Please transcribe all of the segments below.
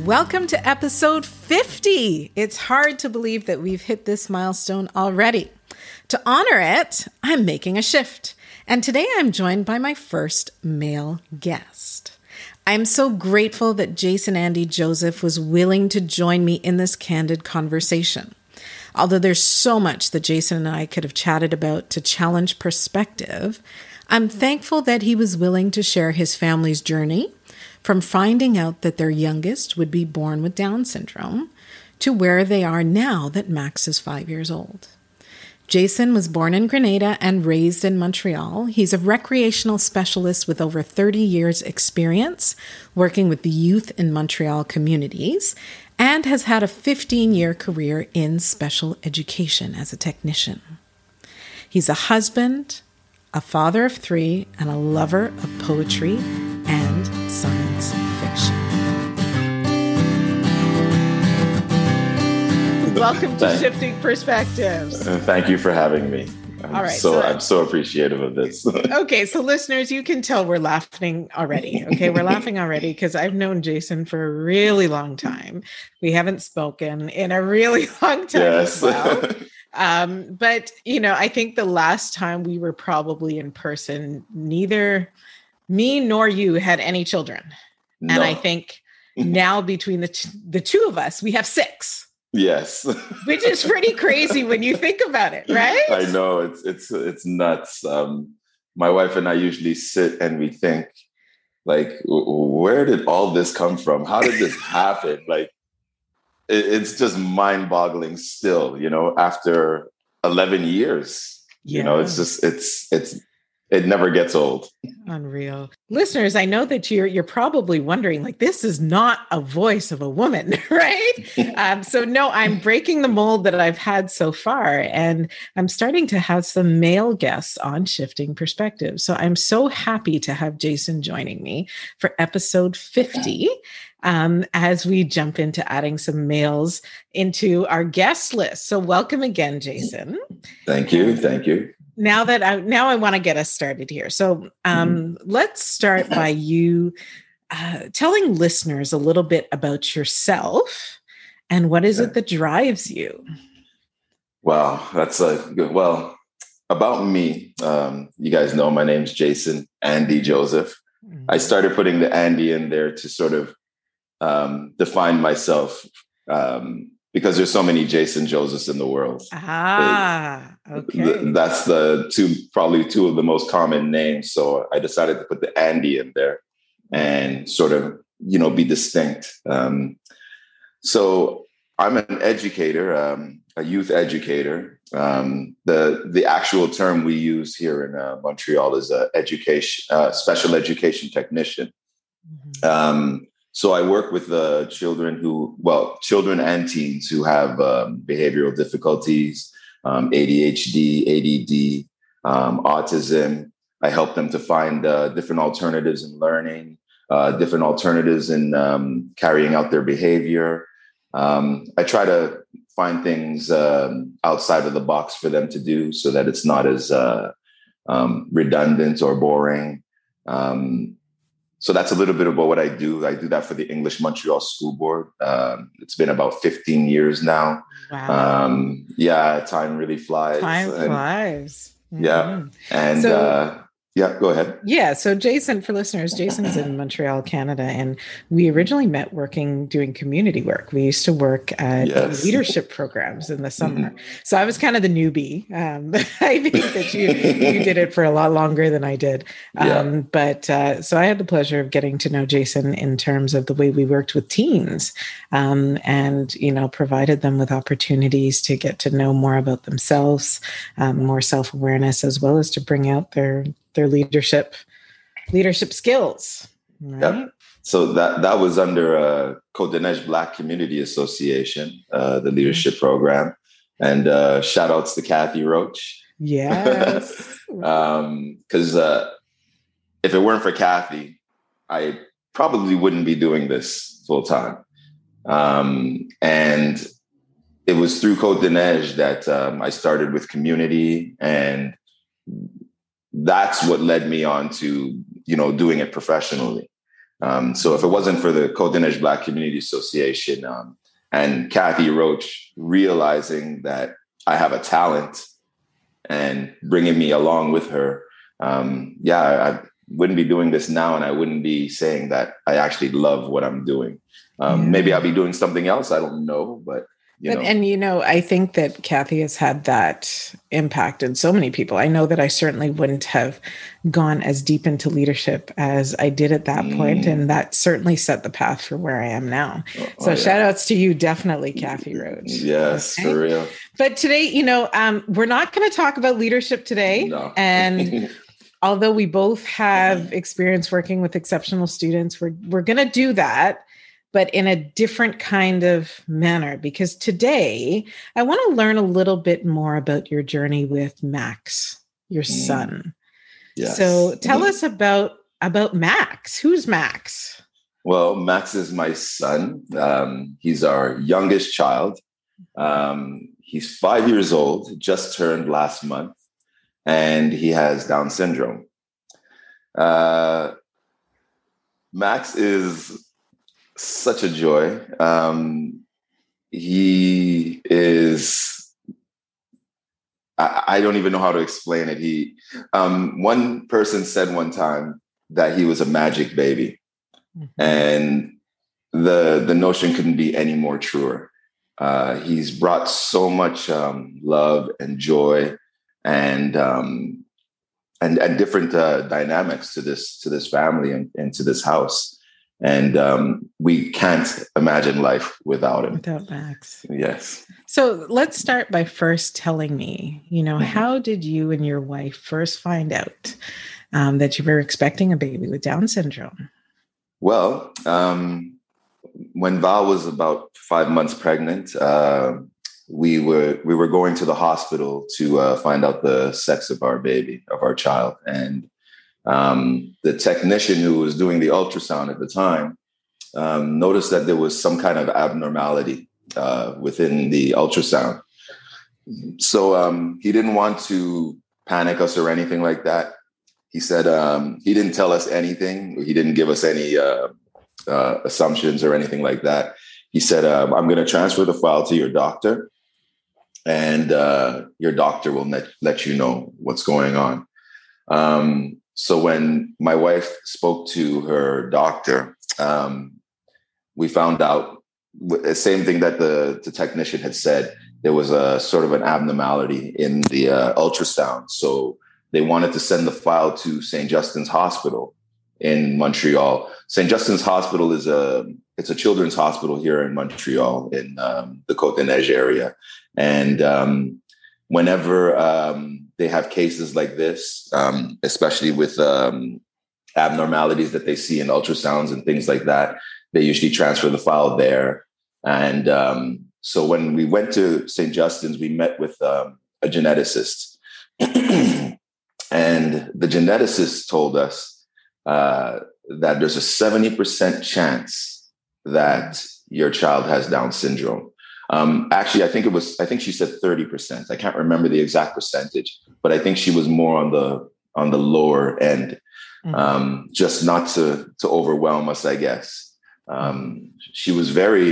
Welcome to episode 50. It's hard to believe that we've hit this milestone already. To honor it, I'm making a shift. And today I'm joined by my first male guest. I'm so grateful that Jason Andy Joseph was willing to join me in this candid conversation. Although there's so much that Jason and I could have chatted about to challenge perspective, I'm thankful that he was willing to share his family's journey from finding out that their youngest would be born with Down syndrome to where they are now that Max is 5 years old. Jason was born in Grenada and raised in Montreal. He's a recreational specialist with over 30 years experience working with the youth in Montreal communities and has had a 15-year career in special education as a technician. He's a husband, a father of 3, and a lover of poetry and science fiction. Welcome to Shifting Perspectives. Thank you for having me. I'm so appreciative of this. Okay, so listeners, you can tell we're laughing already. Okay, we're laughing already because I've known Jason for a really long time. We haven't spoken in a really long time as well. But, I think the last time we were probably in person, neither me nor you had any children. No. And I think now between the two of us, we have 6. Yes. Which is pretty crazy when you think about it, right? I know, it's nuts. My wife and I usually sit and we think, like, where did all this come from? How did this happen? Like, it's just mind-boggling still, after 11 years. Yeah. It's just, it never gets old. Unreal. Listeners, I know that you're probably wondering, like, this is not a voice of a woman, right? So no, I'm breaking the mold that I've had so far, and I'm starting to have some male guests on Shifting Perspectives. So I'm so happy to have Jason joining me for episode 50. As we jump into adding some males into our guest list. So welcome again, Jason. Thank you. Thank you. Now I want to get us started here. So let's start by you telling listeners a little bit about yourself and what is it that drives you? Wow, that's about me. You guys know my name's Jason Andy Joseph. Mm-hmm. I started putting the Andy in there to sort of define myself because there's so many Jason Josephs in the world. Okay. That's probably two of the most common names. So I decided to put the Andy in there and sort of, be distinct. So I'm an educator, a youth educator. The actual term we use here in Montreal is special education technician. Mm-hmm. So I work with children and teens who have behavioral difficulties, ADHD, ADD, autism. I help them to find different alternatives in learning, different alternatives in carrying out their behavior. I try to find things outside of the box for them to do so that it's not as redundant or boring. So that's a little bit about what I do. I do that for the English Montreal School Board. It's been about 15 years now. Wow. Time really flies. Time flies. Mm-hmm. Yeah. And go ahead. Yeah. So Jason, for listeners, Jason's in Montreal, Canada, and we originally met doing community work. We used to work at leadership programs in the summer. Mm-hmm. So I was kind of the newbie. I think that you did it for a lot longer than I did. So I had the pleasure of getting to know Jason in terms of the way we worked with teens and, provided them with opportunities to get to know more about themselves, more self-awareness, as well as to bring out their leadership skills. Right? Yep. So that was under Côte-des-Neiges Black Community Association, the leadership program. And shout outs to Kathy Roach. Yes. Because if it weren't for Kathy, I probably wouldn't be doing this full time. And it was through Côte-des-Neiges that I started with community, and that's what led me on to, doing it professionally. So if it wasn't for the Côte-des-Neiges Black Community Association and Kathy Roach realizing that I have a talent and bringing me along with her, I wouldn't be doing this now, and I wouldn't be saying that I actually love what I'm doing. Maybe I'll be doing something else. I don't know, but I think that Kathy has had that impact in so many people. I know that I certainly wouldn't have gone as deep into leadership as I did at that point, and that certainly set the path for where I am now. Shout outs to you, definitely, Kathy Roach. Yes, okay? For real. But today, we're not going to talk about leadership today. No. And although we both have experience working with exceptional students, we're going to do that, but in a different kind of manner, because today I want to learn a little bit more about your journey with Max, your son. Yes. So tell us about Max. Who's Max? Well, Max is my son. He's our youngest child. He's 5 years old, just turned last month, and he has Down syndrome. Max is such a joy. He is, I don't even know how to explain it. One person said one time that he was a magic baby. And the notion couldn't be any more truer. He's brought so much love and joy and different dynamics to this family and to this house. And we can't imagine life without him. Without Max. Yes. So let's start by first telling me, how did you and your wife first find out that you were expecting a baby with Down syndrome? Well, when Val was about 5 months pregnant, we were going to the hospital to find out the sex of our baby, of our child. And the technician who was doing the ultrasound at the time noticed that there was some kind of abnormality within the ultrasound. So he didn't want to panic us or anything like that. He said he didn't tell us anything. He didn't give us any assumptions or anything like that. He said, I'm going to transfer the file to your doctor, and your doctor will let you know what's going on. So when my wife spoke to her doctor, we found out the same thing that the technician had said. There was a sort of an abnormality in the ultrasound. So they wanted to send the file to St. Justin's Hospital in Montreal. St. Justin's Hospital it's a children's hospital here in Montreal in the Côte-des-Neiges area. And whenever they have cases like this, especially with abnormalities that they see in ultrasounds and things like that, they usually transfer the file there. And so when we went to St. Justin's, we met with a geneticist. And the geneticist told us that there's a 70% chance that your child has Down syndrome. Actually, I think she said 30%. I can't remember the exact percentage, but I think she was more on the lower end, just not to overwhelm us, I guess. She was very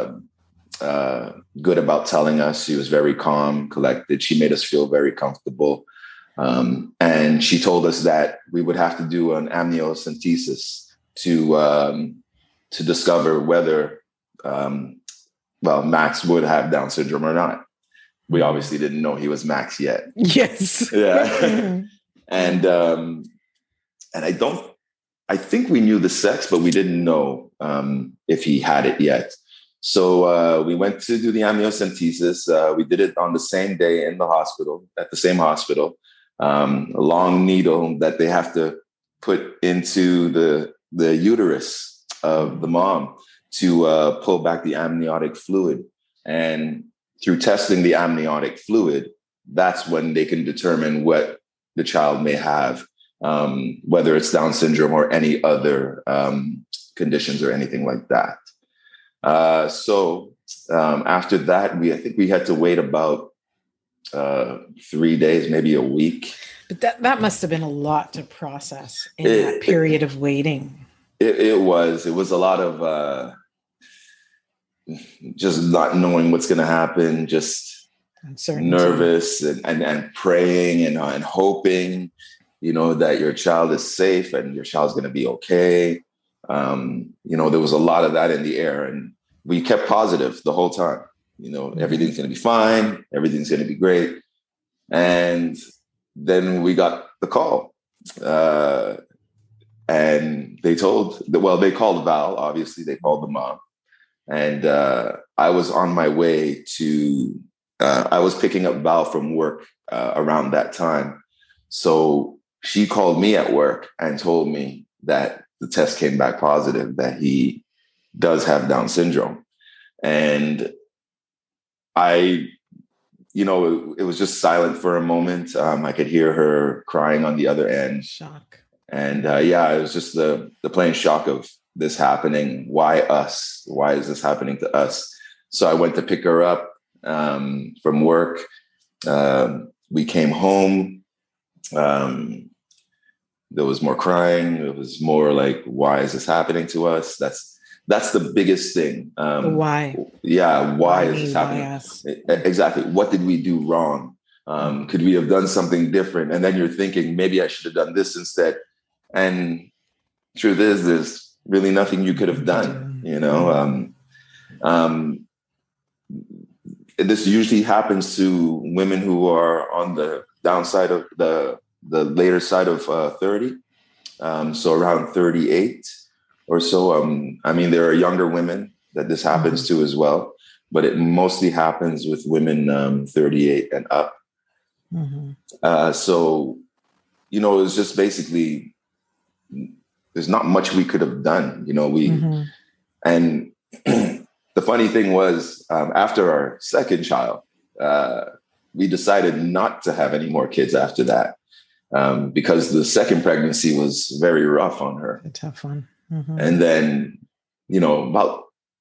good about telling us. She was very calm, collected. She made us feel very comfortable. And she told us that we would have to do an amniocentesis to discover whether Max would have Down syndrome or not. We obviously didn't know he was Max yet. Yes. Yeah. And I think we knew the sex, but we didn't know if he had it yet. So we went to do the amniocentesis. We did it on the same day in the hospital, at the same hospital. A long needle that they have to put into the uterus of the mom to pull back the amniotic fluid. And through testing the amniotic fluid, that's when they can determine what the child may have, whether it's Down syndrome or any other conditions or anything like that. So after that, I think we had to wait about 3 days, maybe a week. But that must have been a lot to process in that period of waiting. It was a lot of just not knowing what's going to happen, just Uncertainty. nervous and praying and hoping, that your child is safe and your child's going to be okay. There was a lot of that in the air, and we kept positive the whole time. Everything's going to be fine. Everything's going to be great. And then we got the call, and they called Val. Obviously, they called the mom, and I was on my way to. I was picking up Val from work around that time, so she called me at work and told me that the test came back positive, that he does have Down syndrome. And it was just silent for a moment. I could hear her crying on the other end. Shock. And it was just the plain shock of this happening. Why us? Why is this happening to us? So I went to pick her up from work. We came home. There was more crying. It was more like, why is this happening to us? That's the biggest thing. Why? Yeah. Why is this happening? Exactly. What did we do wrong? Could we have done something different? And then you're thinking, maybe I should have done this instead. And truth is, there's really nothing you could have done, This usually happens to women who are on the downside of the later side of 30. So around 38 or so. There are younger women that this happens to as well, but it mostly happens with women 38 and up. Mm-hmm. So it was just basically, there's not much we could have done, and the funny thing was, after our second child, we decided not to have any more kids after that, because the second pregnancy was very rough on her. A tough one. Mm-hmm. And then, about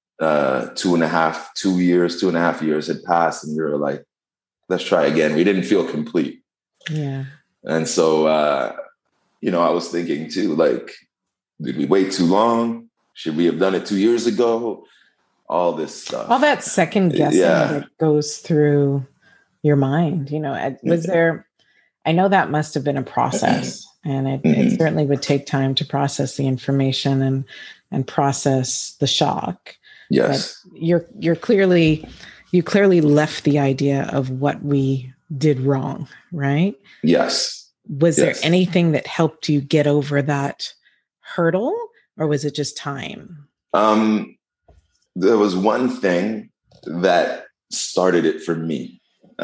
2.5 years had passed, and we were like, let's try again. We didn't feel complete. Yeah. And so, I was thinking too, like, did we wait too long? Should we have done it 2 years ago? All this stuff. All that second guessing that goes through your mind, was there, I know that must have been a process, and it certainly would take time to process the information and process the shock. Yes. But you clearly left the idea of what we did wrong, right? Yes. Was there anything that helped you get over that hurdle, or was it just time? There was one thing that started it for me.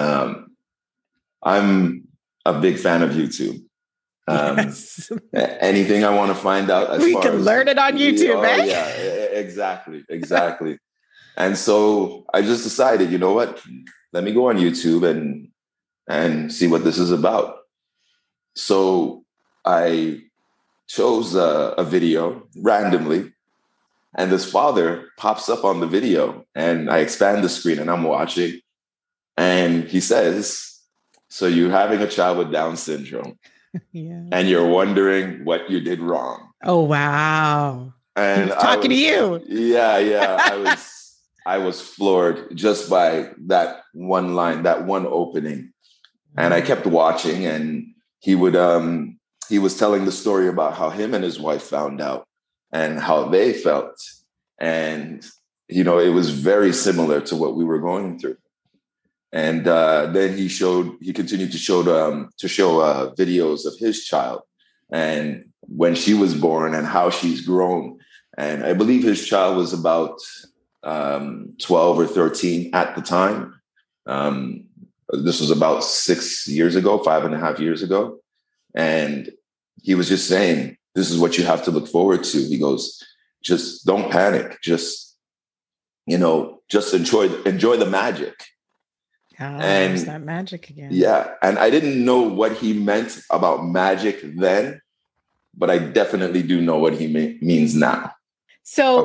I'm a big fan of YouTube. Yes. Anything I want to find out, we can learn it on YouTube, man. Yeah, exactly. And so I just decided, you know what? Let me go on YouTube and see what this is about. So I chose a video randomly, and this father pops up on the video, and I expand the screen and I'm watching, and he says, so you're having a child with Down syndrome, and you're wondering what you did wrong. Oh, wow. And talking to you. Yeah. I was floored just by that one line, that one opening. And I kept watching, and he was telling the story about how him and his wife found out and how they felt. And, it was very similar to what we were going through. And then he continued to show videos of his child and when she was born and how she's grown. And I believe his child was about 12 or 13 at the time. This was about 6 years ago, 5.5 years ago. And he was just saying, this is what you have to look forward to. He goes, just don't panic. Just enjoy the magic. And there's that magic again. Yeah. And I didn't know what he meant about magic then, but I definitely do know what he means now. So,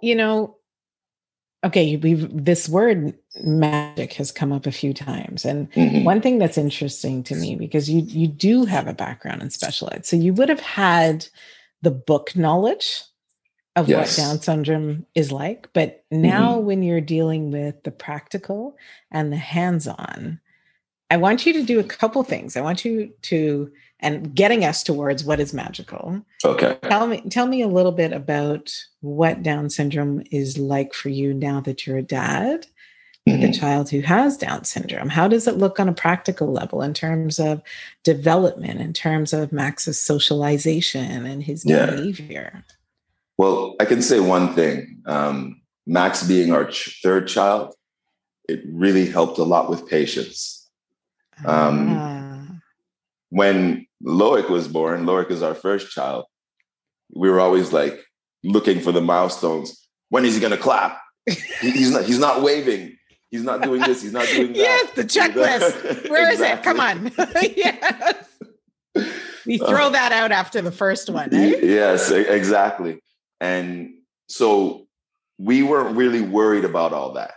this word magic has come up a few times. And one thing that's interesting to me, because you do have a background in special ed, so you would have had the book knowledge of what Yes. Down syndrome is like. But now when you're dealing with the practical and the hands-on, I want you to do a couple things. I want you to, and getting us towards what is magical. Okay. Tell me a little bit about what Down syndrome is like for you now that you're a dad with a child who has Down syndrome. How does it look on a practical level in terms of development, in terms of Max's socialization and his behavior? Well, I can say one thing. Max being our third child, it really helped a lot with patience. When Loic was born, Loic is our first child, we were always like looking for the milestones. When is he going to clap? He's not waving. He's not doing this. He's not doing that. Yes, the checklist. Where is it? Come on. Yes. We throw that out after the first one, eh? Yes, exactly. And so we weren't really worried about all that.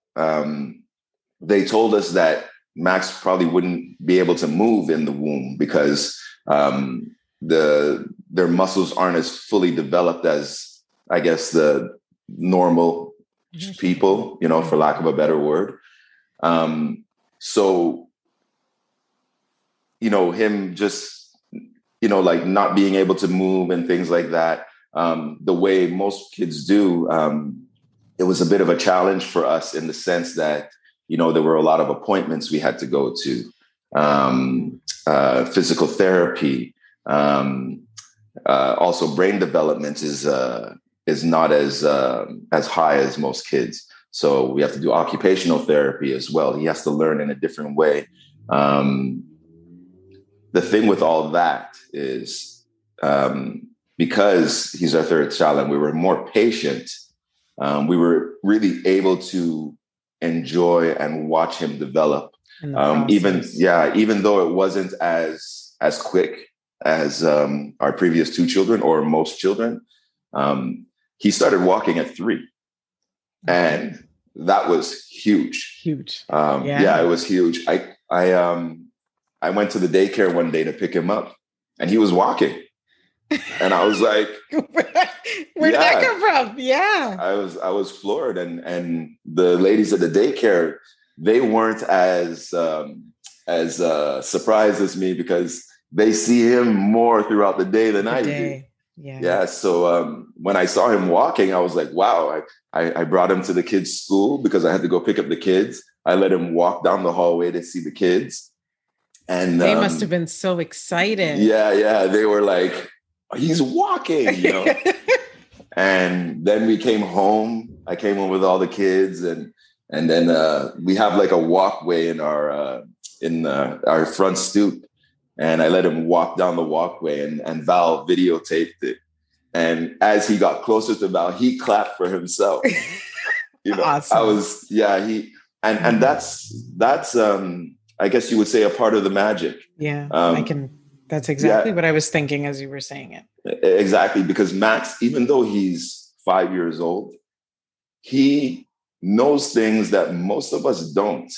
They told us that Max probably wouldn't be able to move in the womb because their muscles aren't as fully developed as, I guess, the normal people, for lack of a better word. So, him just, like not being able to move and things like that, the way most kids do, it was a bit of a challenge for us in the sense that, there were a lot of appointments we had to go to, physical therapy. Also, brain development is not as high as most kids. So we have to do occupational therapy as well. He has to learn in a different way. The thing with all that is because he's our third child and we were more patient, we were really able to enjoy and watch him develop. Even though it wasn't as quick as our previous two children or most children, he started walking at 3, and that was huge. Huge. Yeah, it was huge. I went to the daycare one day to pick him up, and he was walking, and I was like, "Where did that come from?" Yeah, I was floored, and the ladies at the daycare, they weren't as surprised as me because they see him more throughout the day than I do. Yeah. So when I saw him walking, I was like, wow, I brought him to the kids' school because I had to go pick up the kids. I let him walk down the hallway to see the kids. And they must have been so excited. Yeah. They were like, he's walking, And then we came home. I came home with all the kids and then we have like a walkway in our front stoop. And I let him walk down the walkway and Val videotaped it. And as he got closer to Val, he clapped for himself. Awesome. And that's I guess you would say a part of the magic. Yeah. That's exactly what I was thinking as you were saying it. Exactly. Because Max, even though he's 5 years old, he knows things that most of us don't.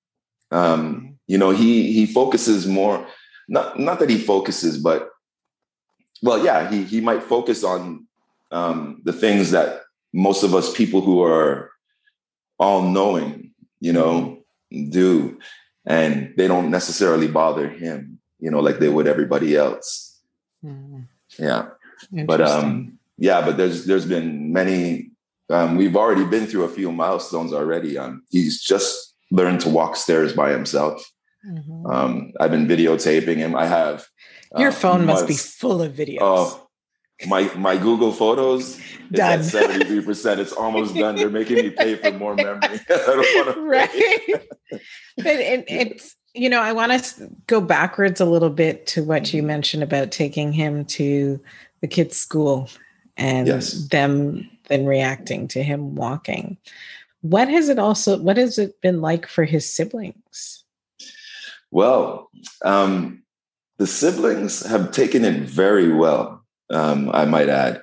He focuses more. Not that he focuses, but he might focus on the things that most of us people who are all knowing, do, and they don't necessarily bother him, like they would everybody else. Mm. Yeah. But there's been many. We've already been through a few milestones already. He's just learned to walk stairs by himself. Mm-hmm. I've been videotaping him. I have. Your phone must be full of videos. Oh, my Google Photos is at 73%. It's almost done. They're making me pay for more memory. I don't want to. Right. But it's I want to go backwards a little bit to what you mentioned about taking him to the kids' school and them then reacting to him walking. What has it been like for his siblings? Well, the siblings have taken it very well, I might add.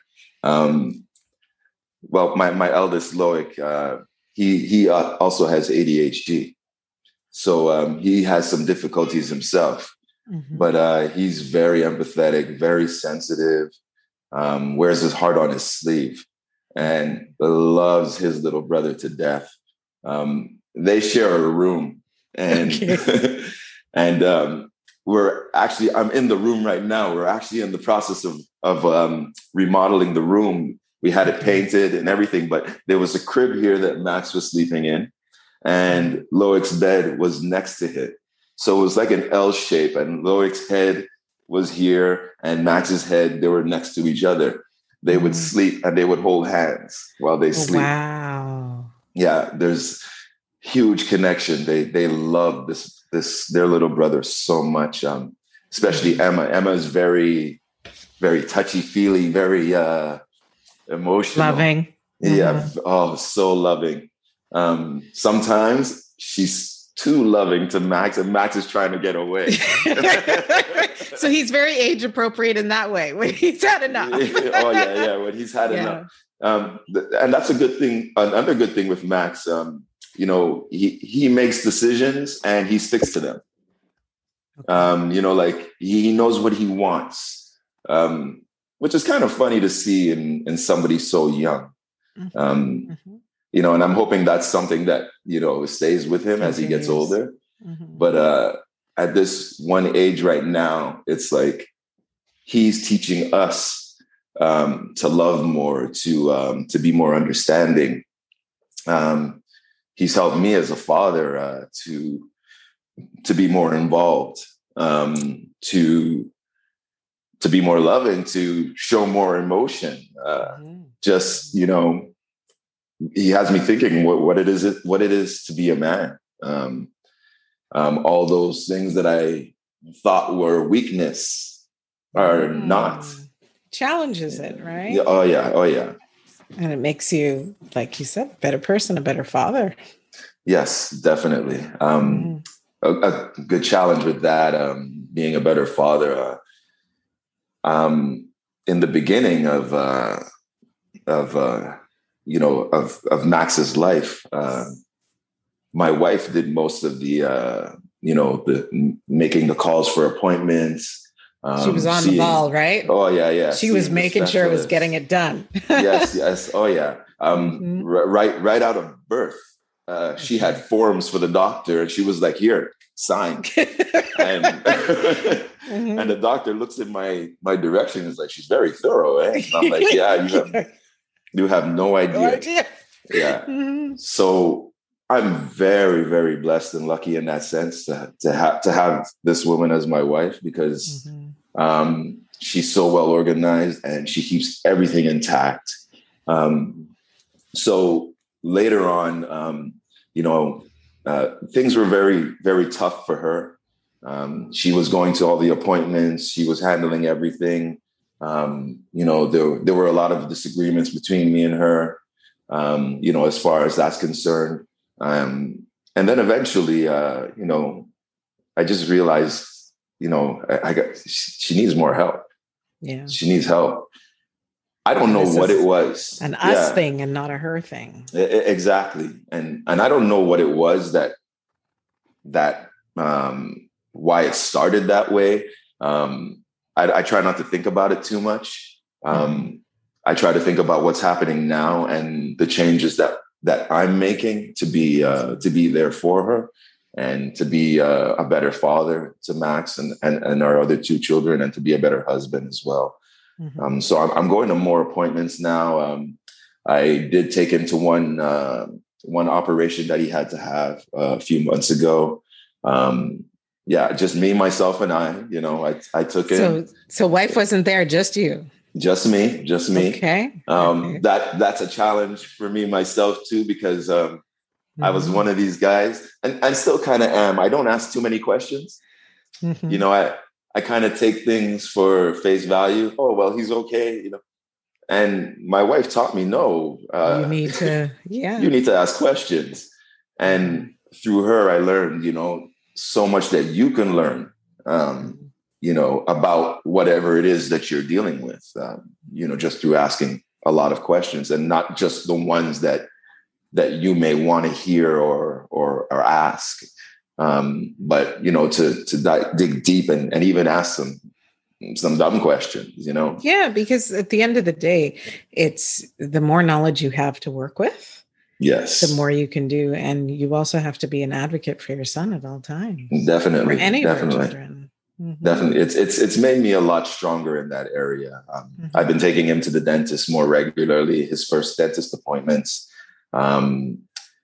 My eldest, Loic, he also has ADHD. So he has some difficulties himself, but he's very empathetic, very sensitive. wears his heart on his sleeve, and loves his little brother to death. They share a room, and Okay. and I'm in the room right now. We're actually in the process of remodeling the room. We had it painted and everything, but there was a crib here that Max was sleeping in, and Loic's bed was next to it. So it was like an L shape, and Loic's head was here, and Max's head, they were next to each other. They would sleep and they would hold hands while they sleep. Wow. Yeah, there's huge connection. They love this their little brother so much. Especially Emma. Emma is very, very touchy-feely, very emotional. Loving. Yeah. Oh, so loving. Sometimes she's too loving to Max, and Max is trying to get away. So he's very age appropriate in that way when he's had enough. Oh yeah. When he's had enough. And that's a good thing. Another good thing with Max, he makes decisions and he sticks to them. Like he knows what he wants, which is kind of funny to see in somebody so young. And I'm hoping that's something that, stays with him as he gets older. But at this one age right now, it's like he's teaching us to love more, to be more understanding. He's helped me as a father to be more involved, to be more loving, to show more emotion. He has me thinking what it is to be a man. All those things that I thought were weakness are not. Challenges it, right? Yeah, oh yeah. And it makes you, like you said, a better person, a better father. Yes, definitely. A good challenge with that, being a better father. In the beginning of Max's life, my wife did most of the making the calls for appointments. She was on the ball, right? Oh yeah. She was making sure it was getting it done. Yes. Oh yeah. Right out of birth, she had forms for the doctor, and she was like, "Here, sign." And and the doctor looks in my direction and is like, "She's very thorough, eh?" And I'm like, "Yeah, you have no idea." No idea. Yeah. So I'm very, very blessed and lucky in that sense to have this woman as my wife, because she's so well organized and she keeps everything intact. So later on, things were very, very tough for her. She was going to all the appointments. She was handling everything. There were a lot of disagreements between me and her, as far as that's concerned. And then eventually, I just realized, she needs more help. Yeah. She needs help. I don't know what it was. An us thing and not a her thing. Exactly. And I don't know what it was that why it started that way. I try not to think about it too much. I try to think about what's happening now and the changes that I'm making to be there for her, and to be a better father to Max and our other two children, and to be a better husband as well. So I'm going to more appointments now. I did take him to one operation that he had to have a few months ago. Just me, myself, and I took it. So wife wasn't there, just you. Just me. Okay. That's a challenge for me myself too, because I was one of these guys, and I still kind of am. I don't ask too many questions. I kind of take things for face value. Oh, well, he's okay. And my wife taught me, no, you need to, you need to ask questions. And through her, I learned, so much that you can learn, about whatever it is that you're dealing with, just through asking a lot of questions, and not just the ones that you may want to hear or ask. But, to dig deep and even ask some some dumb questions, you know? Yeah, because at the end of the day, it's the more knowledge you have to work with, the Yes, more you can do. And you also have to be an advocate for your son at all times, or definitely, any of our definitely. children. Mm-hmm. Definitely, it's made me a lot stronger in that area. I've Mm-hmm. been taking him to the dentist more regularly. His first dentist appointments. Um,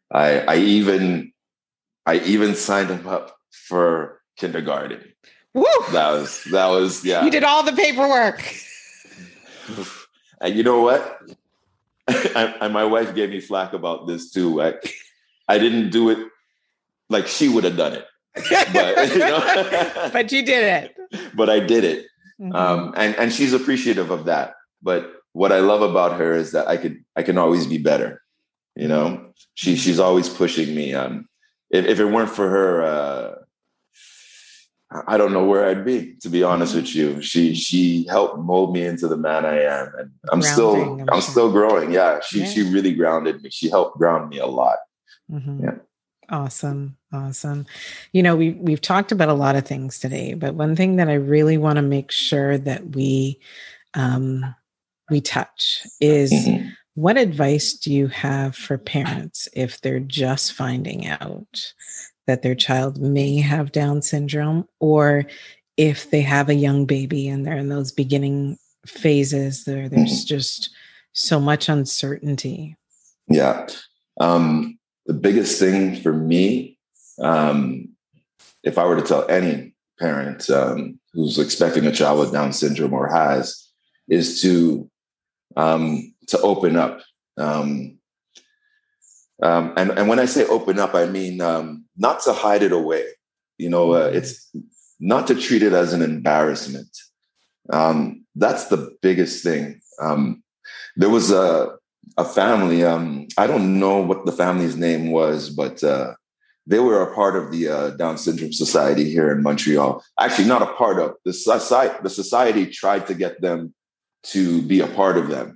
I even signed him up for kindergarten. Woo! That was You yeah. did all the paperwork. And you know what? And my wife gave me flack about this too. I didn't do it like she would have done it, but But you did it. but I did it. Mm-hmm. And she's appreciative of that. But what I love about her is that I can always be better. You know, she's always pushing me. If it weren't for her, I don't know where I'd be, to be honest with you. She helped mold me into the man I am, and I'm still growing. Yeah, she really grounded me. She helped ground me a lot. Mm-hmm. Yeah. Awesome. You know, we've talked about a lot of things today, but one thing that I really want to make sure that we touch is Mm-hmm. what advice do you have for parents if they're just finding out that their child may have Down syndrome, or if they have a young baby and they're in those beginning phases there's Mm-hmm. just so much uncertainty? Yeah. The biggest thing for me, if I were to tell any parent who's expecting a child with Down syndrome or has, is to open up. And when I say open up, I mean not to hide it away. You know, it's not to treat it as an embarrassment. That's the biggest thing. There was a family. I don't know what the family's name was, but they were a part of the Down Syndrome Society here in Montreal. Actually, not a part of the society. The society tried to get them to be a part of them,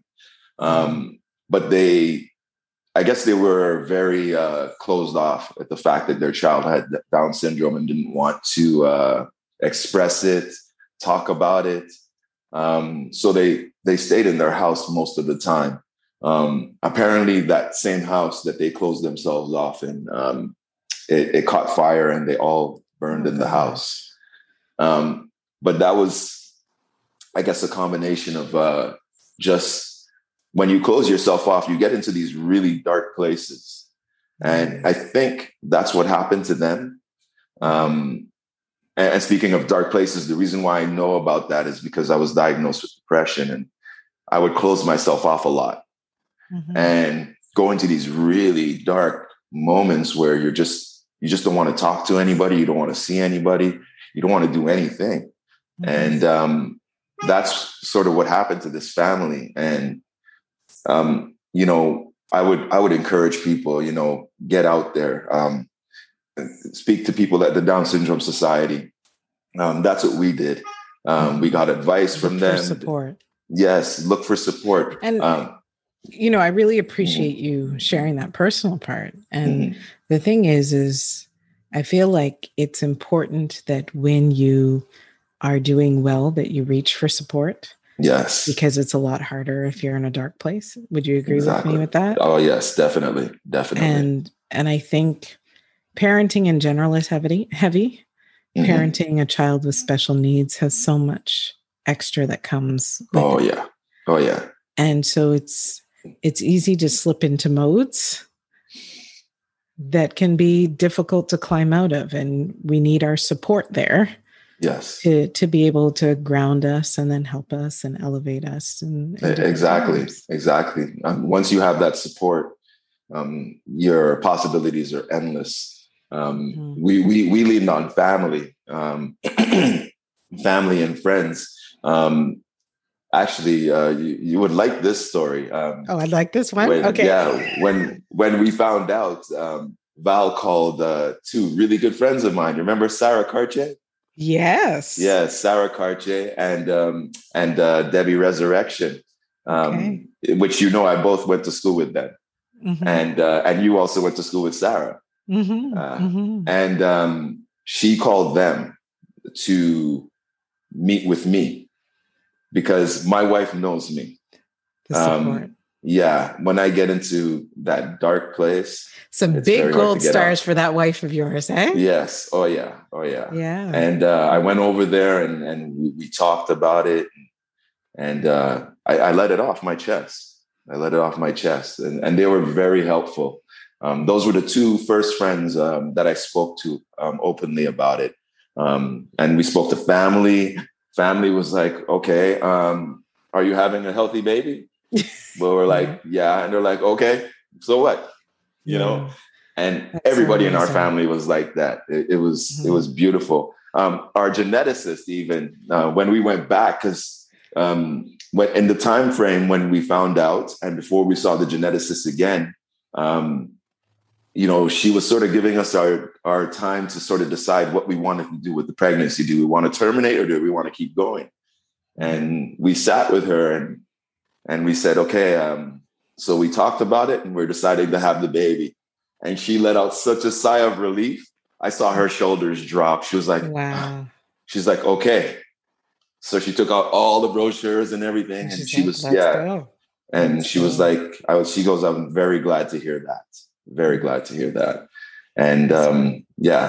but I guess they were very closed off at the fact that their child had Down syndrome and didn't want to express it, talk about it. So they stayed in their house most of the time. Apparently, that same house that they closed themselves off in, it caught fire and they all burned in the house. But that was, I guess, a combination of just when you close yourself off, you get into these really dark places. And I think that's what happened to them. And speaking of dark places, the reason why I know about that is because I was diagnosed with depression and I would close myself off a lot and go into these really dark moments where you just don't want to talk to anybody. You don't want to see anybody. You don't want to do anything. And that's sort of what happened to this family. And you know, I would encourage people, you know, get out there, speak to people at the Down Syndrome Society. That's what we did. We got advice from them. Support. Yes, look for support. And you know, I really appreciate you sharing that personal part. And the thing is I feel like it's important that when you are doing well, that you reach for support. Yes. Because it's a lot harder if you're in a dark place. Would you agree with me with that? Oh, yes, definitely. And I think parenting in general is heavy. Parenting a child with special needs has so much extra that comes with it. Oh, yeah. And so it's easy to slip into modes that can be difficult to climb out of. And we need our support there. Yes. To be able to ground us and then help us and elevate us. Exactly. Once you have that support, your possibilities are endless. We leaned on family, family and friends. Actually, you would like this story. I'd like this one. Okay. Yeah. When we found out, Val called two really good friends of mine. You remember Sarah Cartier? Yes. Sarah Cartier and Debbie Resurrection, which, you know, I both went to school with them. And you also went to school with Sarah. And she called them to meet with me. because my wife knows me. The support. Yeah, when I get into that dark place, some big gold stars for that wife of yours, eh? Yes. Oh yeah. Yeah. And I went over there and we talked about it, and I let it off my chest. And they were very helpful. Those were the two first friends that I spoke to openly about it. And we spoke to family. Family was like, okay, are you having a healthy baby? But we're like, yeah. And they're like, okay, so what? You know? And that's everybody so in our family was like that. It was beautiful. Our geneticist, even when we went back, because when in the time frame when we found out, and before we saw the geneticist again, she was sort of giving us our time to sort of decide what we wanted to do with the pregnancy. Do we want to terminate or do we want to keep going? And we sat with her and we said, okay. So we talked about it and we're deciding to have the baby. And she let out such a sigh of relief. I saw her shoulders drop. She was like, wow. She's like, okay. So she took out all the brochures and everything. And she was, yeah. And she was like, she goes, I'm very glad to hear that. Very glad to hear that. And and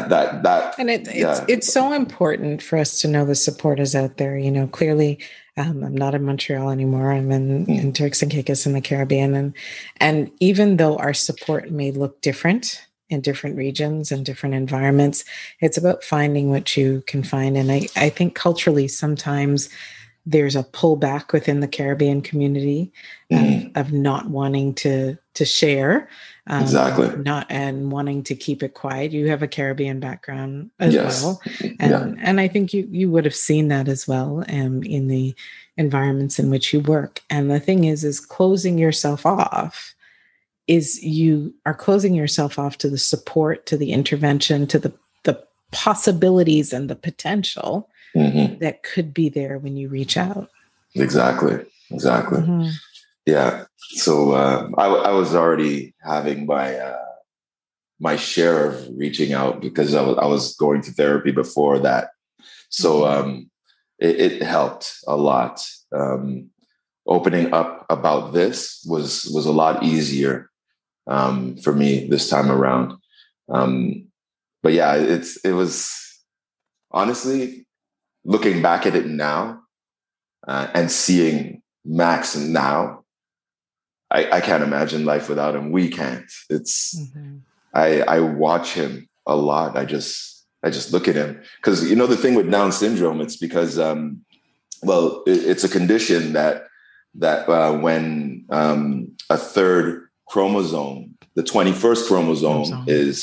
it's so important for us to know the support is out there. Clearly, I'm not in Montreal anymore. I'm in Turks and Caicos in the Caribbean, and even though our support may look different in different regions and different environments, it's about finding what you can find. And I think culturally, sometimes there's a pullback within the Caribbean community of not wanting to share. Exactly. And wanting to keep it quiet. You have a Caribbean background as well. And I think you would have seen that as well in the environments in which you work. And the thing is closing yourself off you are closing yourself off to the support, to the intervention, to the possibilities and the potential that could be there when you reach out. Exactly. Mm-hmm. Yeah. So I was already having my share of reaching out because I was going to therapy before that. So it helped a lot. Opening up about this was a lot easier for me this time around. But yeah, it was honestly looking back at it now and seeing Max now. I can't imagine life without him. We can't. It's I watch him a lot. I just look at him because the thing with Down syndrome, it's because it's a condition that when a third chromosome, the 21st chromosome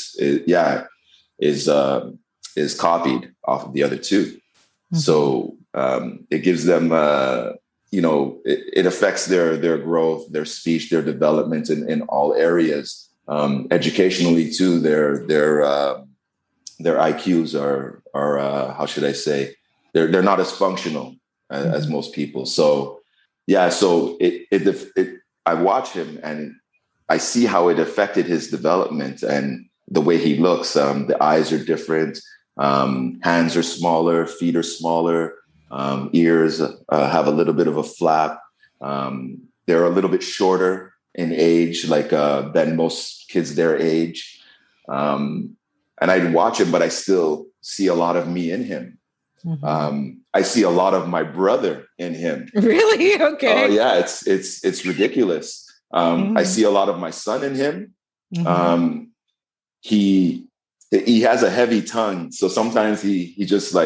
is copied off of the other two. Mm-hmm. So it gives them it affects their growth, their speech, their development in all areas. Educationally too, their IQs are how should I say, they're not as functional as most people. So yeah, so I watch him and I see how it affected his development and the way he looks. The eyes are different, hands are smaller, feet are smaller. Ears have a little bit of a flap. They're a little bit shorter in age, than most kids their age. And I'd watch him, but I still see a lot of me in him. Mm-hmm. I see a lot of my brother in him. Really? Okay. Oh yeah, it's ridiculous. I see a lot of my son in him. Mm-hmm. He has a heavy tongue, so sometimes he just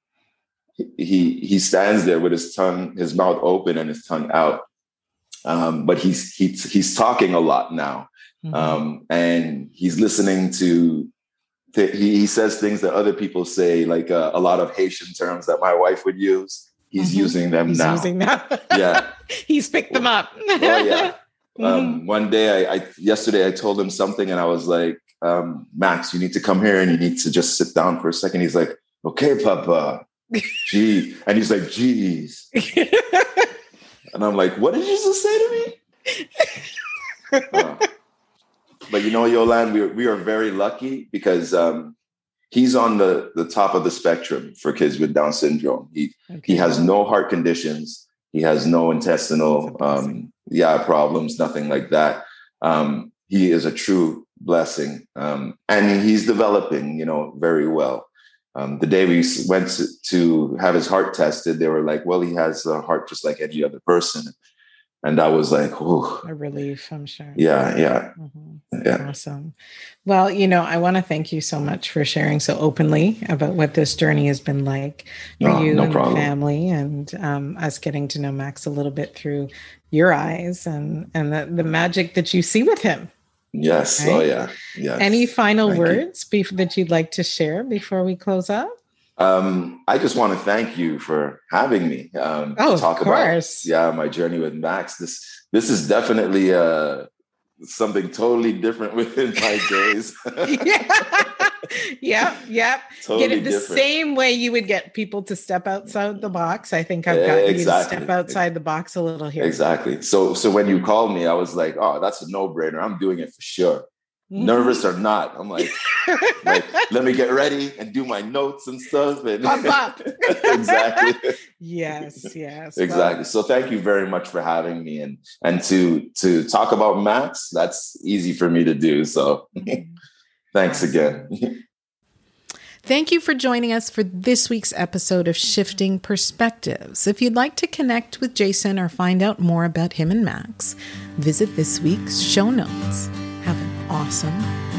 he stands there with his mouth open and his tongue out. But he's talking a lot now. Mm-hmm. And he's listening to he says things that other people say, a lot of Haitian terms that my wife would use. He's using them now. Using them. Yeah. He's picked them up. Oh yeah. One day yesterday I told him something and I was like, Max, you need to come here and you need to just sit down for a second. He's like, okay, Papa. Gee. And he's like, geez. And I'm like, what did you just say to me? But Yolande, we are very lucky because he's on the top of the spectrum for kids with Down syndrome. He has no heart conditions. He has no intestinal problems, nothing like that. He is a true blessing. And he's developing, very well. The day we went to have his heart tested, they were like, well, he has a heart just like any other person. And I was like, oh, a relief, I'm sure. Yeah. Yeah. Awesome. Well, I want to thank you so much for sharing so openly about what this journey has been like for you and the family, and us getting to know Max a little bit through your eyes and the magic that you see with him. Yes. Right? Oh, yeah. Yes. Any final words that you'd like to share before we close up? I just want to thank you for having me to talk about my journey with Max. This is definitely something totally different within my days. Yeah. Totally get it the different. Same way you would get people to step outside the box. I think I've gotten you to step outside the box a little here. Exactly. So when you called me, I was like, oh, that's a no-brainer. I'm doing it for sure. Mm-hmm. Nervous or not, I'm like, let me get ready and do my notes and stuff. And pop up. Exactly. Yes. Exactly. Well, so thank you very much for having me, and to talk about Max. That's easy for me to do. So thanks again. Thank you for joining us for this week's episode of Shifting Perspectives. If you'd like to connect with Jason or find out more about him and Max, visit this week's show notes. Have an awesome